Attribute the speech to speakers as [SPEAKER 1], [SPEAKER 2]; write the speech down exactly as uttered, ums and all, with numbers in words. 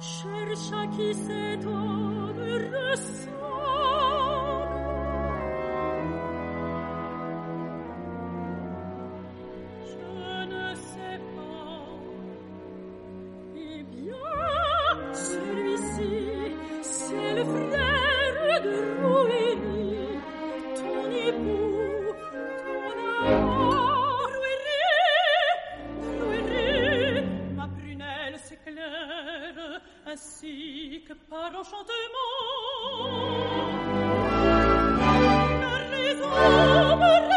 [SPEAKER 1] cherche à qui cet homme ressemble. Je ne sais pas. Eh bien, celui-ci, c'est le frère de Rouérie, ton époux, ton amant. Rouérie, Rouérie, ma prunelle s'éclaire, ainsi que par enchantement. Car les hommes